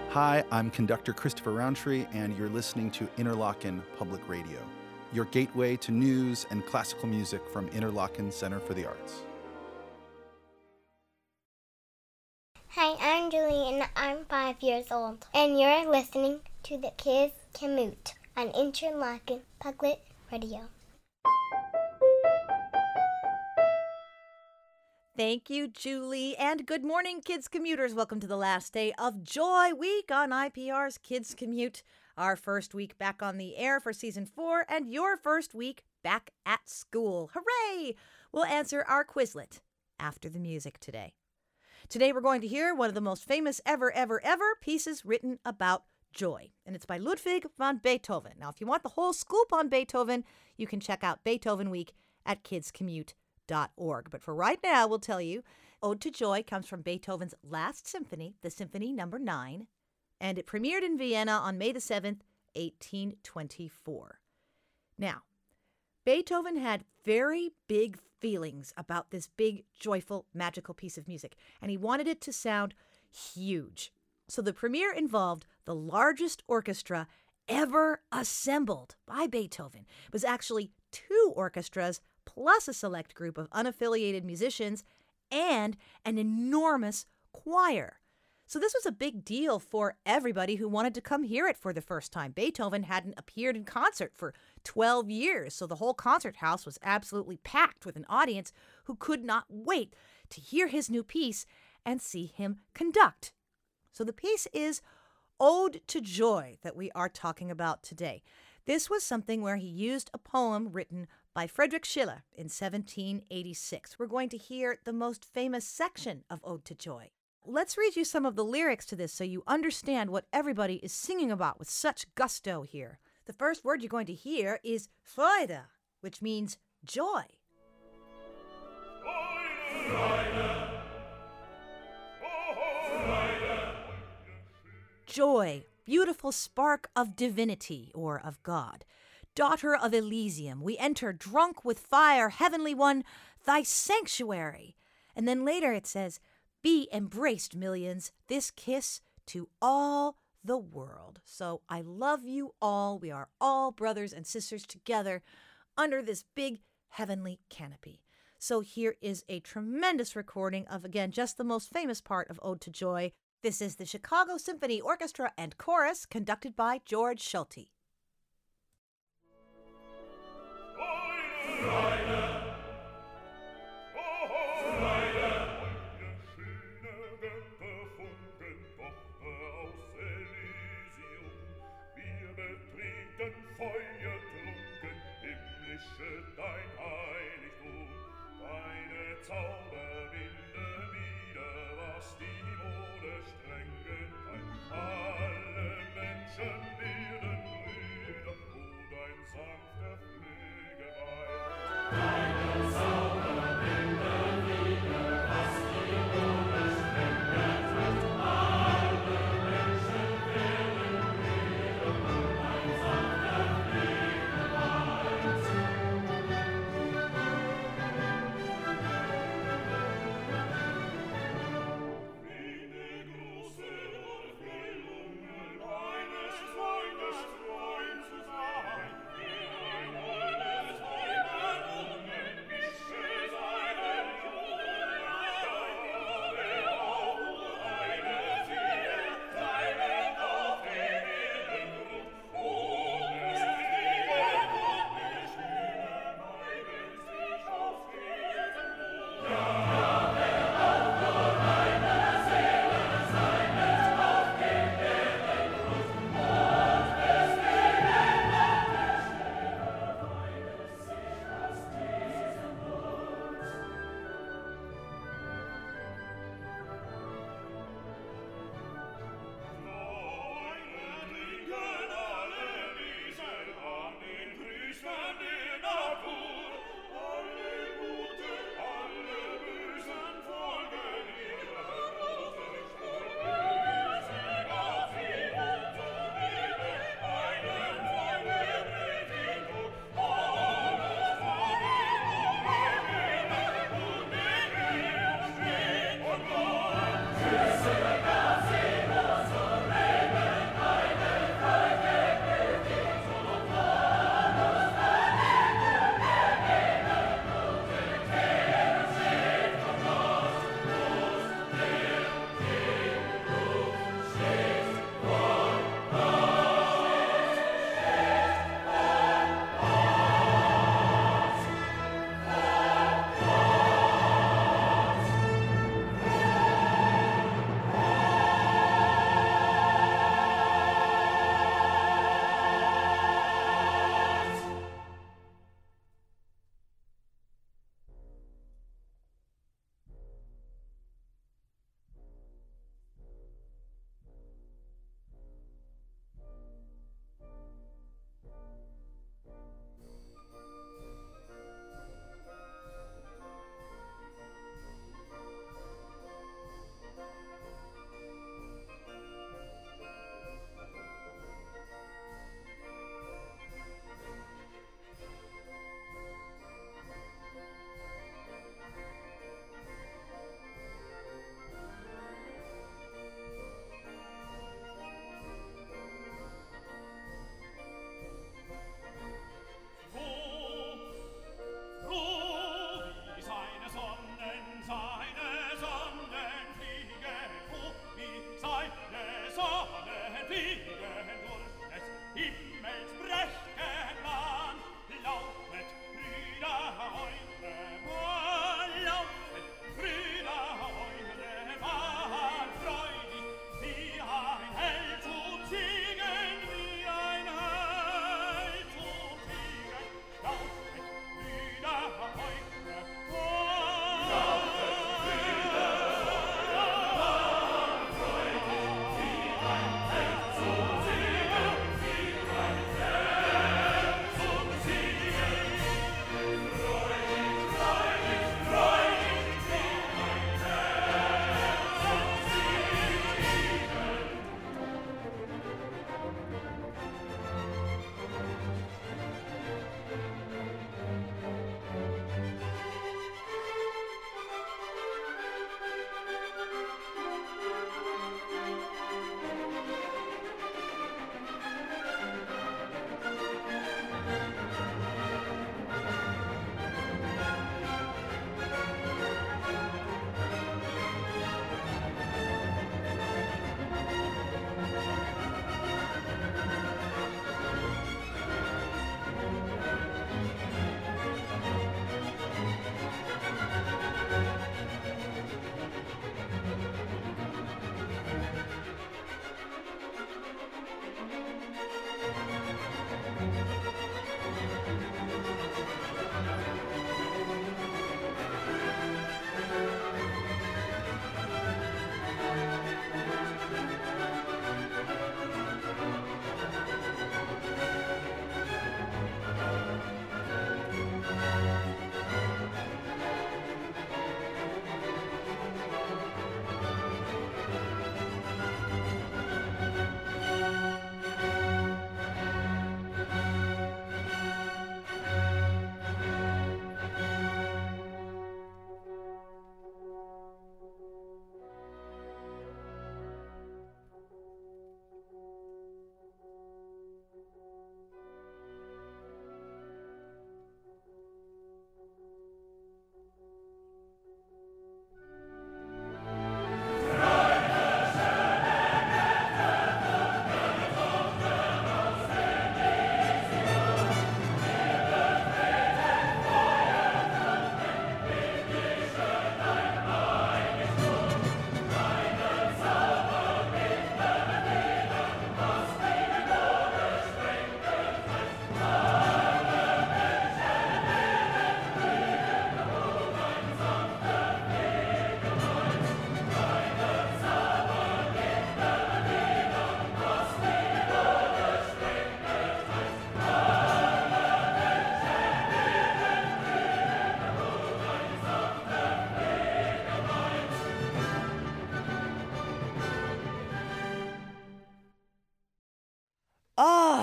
Hi, I'm conductor Christopher Roundtree, and you're listening to Interlochen Public Radio, your gateway to news and classical music from Interlochen Center for the Arts. Hi, I'm Julie, and I'm 5 years old, and you're listening to the Kids Commute on Interlochen Public Radio. Thank you, Julie, and good morning, Kids Commuters. Welcome to the last day of Joy Week on IPR's Kids Commute, our first week back on the air for Season 4, and your first week back at school. Hooray! We'll answer our Quizlet after the music today. Today we're going to hear one of the most famous ever pieces written about joy, and it's by Ludwig van Beethoven. Now, if you want the whole scoop on Beethoven, you can check out Beethoven Week at kidscommute.org. But for right now, we'll tell you, Ode to Joy comes from Beethoven's Last Symphony, the Symphony Number 9, and it premiered in Vienna on May the 7th, 1824. Now, Beethoven had very big feelings about this big, joyful, magical piece of music, and he wanted it to sound huge. So the premiere involved the largest orchestra ever assembled by Beethoven. It was actually 2 orchestras plus a select group of unaffiliated musicians and an enormous choir. So this was a big deal for everybody who wanted to come hear it for the first time. Beethoven hadn't appeared in concert for 12 years, so the whole concert house was absolutely packed with an audience who could not wait to hear his new piece and see him conduct. So the piece is Ode to Joy that we are talking about today. This was something where he used a poem written by Friedrich Schiller in 1786. We're going to hear the most famous section of Ode to Joy. Let's read you some of the lyrics to this so you understand what everybody is singing about with such gusto here. The first word you're going to hear is Freude, which means joy. Freude. Joy, beautiful spark of divinity or of God. Daughter of Elysium, we enter drunk with fire, heavenly one, thy sanctuary. And then later it says, be embraced, millions, this kiss to all the world. So I love you all. We are all brothers and sisters together under this big heavenly canopy. So here is a tremendous recording of, again, just the most famous part of Ode to Joy. This is the Chicago Symphony Orchestra and Chorus, conducted by George Schulte.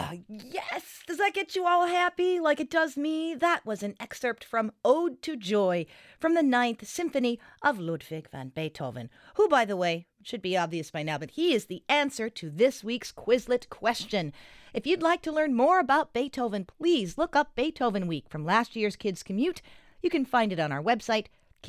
Yes! Does that get you all happy like it does me? That was an excerpt from Ode to Joy from the Ninth Symphony of Ludwig van Beethoven, who, by the way, should be obvious by now, but he is the answer to this week's Quizlet question. If you'd like to learn more about Beethoven, please look up Beethoven Week from last year's Kids Commute. You can find it on our website,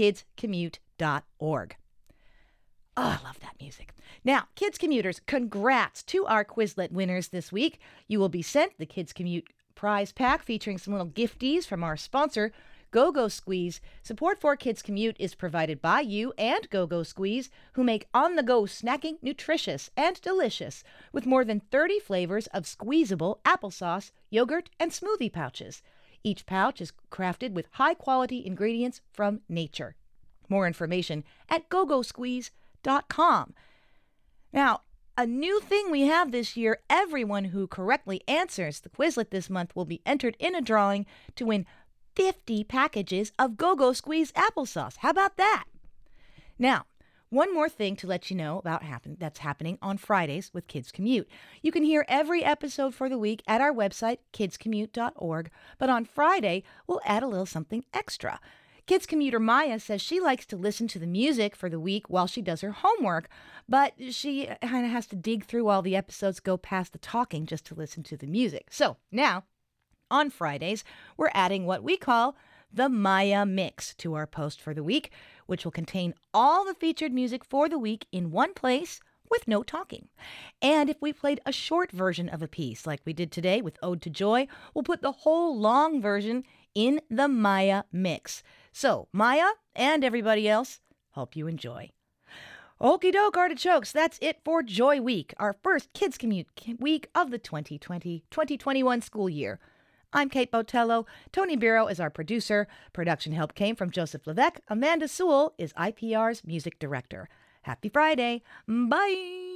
kidscommute.org. Oh, I love that music. Now, Kids Commuters, congrats to our Quizlet winners this week. You will be sent the Kids Commute prize pack featuring some little gifties from our sponsor, Go-Go Squeeze. Support for Kids Commute is provided by you and Go-Go Squeeze, who make on-the-go snacking nutritious and delicious with more than 30 flavors of squeezable applesauce, yogurt, and smoothie pouches. Each pouch is crafted with high-quality ingredients from nature. More information at gogosqueeze.com. Now, a new thing we have this year, everyone who correctly answers the Quizlet this month will be entered in a drawing to win 50 packages of Go-Go Squeeze applesauce. How about that? Now, one more thing to let you know about that's happening on Fridays with Kids Commute. You can hear every episode for the week at our website, kidscommute.org, but on Friday, we'll add a little something extra. Kids Commuter Maya says she likes to listen to the music for the week while she does her homework, but she kind of has to dig through all the episodes, go past the talking just to listen to the music. So now, on Fridays, we're adding what we call the Maya Mix to our post for the week, which will contain all the featured music for the week in one place with no talking. And if we played a short version of a piece like we did today with Ode to Joy, we'll put the whole long version in the Maya Mix. So, Maya and everybody else, hope you enjoy. Okie doke, artichokes, that's it for Joy Week, our first Kids Commute week of the 2020-2021 school year. I'm Kate Botello. Tony Biro is our producer. Production help came from Joseph Levesque. Amanda Sewell is IPR's music director. Happy Friday. Bye.